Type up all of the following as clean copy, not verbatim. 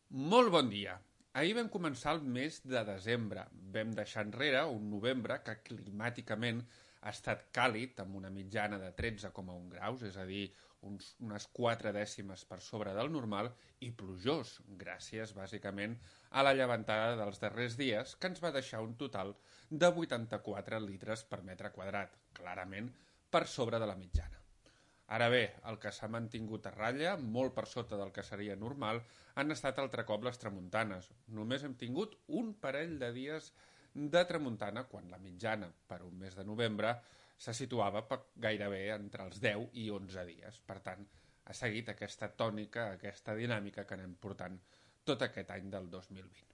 Molt bon dia. Ahir vam començar el mes de desembre. Vam deixar enrere un novembre que climàticament ha estat càlid, amb una mitjana de 13,1 graus, és a dir, unes 4 dècimes per sobre del normal, i plujós, gràcies, bàsicament, a la llevantada dels darrers dies, que ens va deixar un total de 84 litres per metre quadrat, clarament per sobre de la mitjana. Ara bé, el que s'ha mantingut a ratlla, molt per sota del que seria normal, han estat altre cop les tramuntanes. Només hem tingut un parell de dies de tramuntana, quan la mitjana per un mes de novembre se situava gairebé entre els 10 i 11 dies. Per tant, ha seguit aquesta tònica, aquesta dinàmica que anem portant tot aquest any del 2020.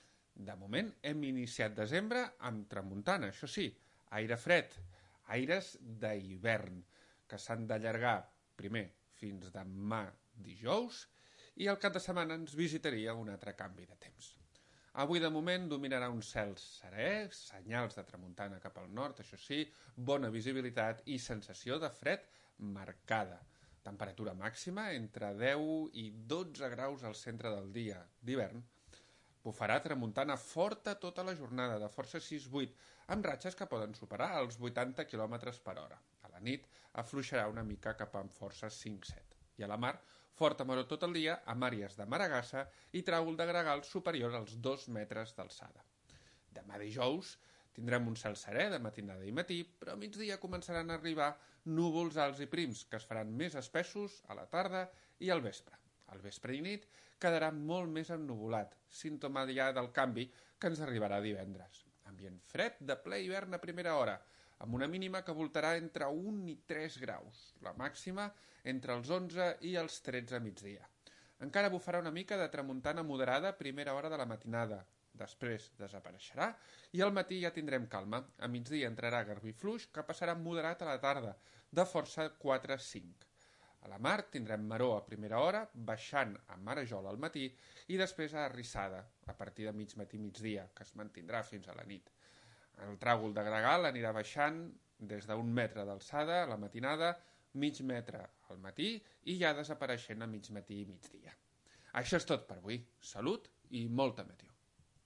De moment hem iniciat desembre amb tramuntana, això sí, aire fred, aires d'hivern, que s'han d'allargar primer fins demà dijous i el cap de setmana ens visitaria un altre canvi de temps. Avui de moment dominarà un cel serè, senyals de tramuntana cap al nord, això sí, bona visibilitat i sensació de fred marcada. Temperatura màxima entre 10 i 12 graus al centre del dia d'hivern. Bufarà tramuntana forta tota la jornada, de força 6-8, amb ratxes que poden superar els 80 km per hora. A la nit afluixarà una mica cap amb força 5-7. I a la mar, forta maror tot el dia, amb àrees de maragassa i tràgol de gregal superior als 2 metres d'alçada. Demà dijous tindrem un cel serè de matinada i matí, però a migdia començaran a arribar núvols alts i prims, que es faran més espessos a la tarda i al vespre. Al vespre i nit quedarà molt més ennuvolat, símptoma ja del canvi que ens arribarà divendres. Ambient fred de ple hivern a primera hora, amb una mínima que voltarà entre 1 i 3 graus, la màxima entre els 11 i els 13 a migdia. Encara bufarà una mica de tramuntana moderada a primera hora de la matinada, després desapareixerà i al matí ja tindrem calma. A migdia entrarà garbí fluix que passarà moderat a la tarda, de força 4-5. A la mar tindrem maror a primera hora, baixant a Marajol al matí i després a Arrissada, a partir de mig matí migdia, que es mantindrà fins a la nit. El tràgol de gregal anirà baixant des d'1 metre d'alçada a la matinada, mig metre al matí i ja desapareixent a mig matí i migdia. Això és tot per avui. Salut i molta meteo.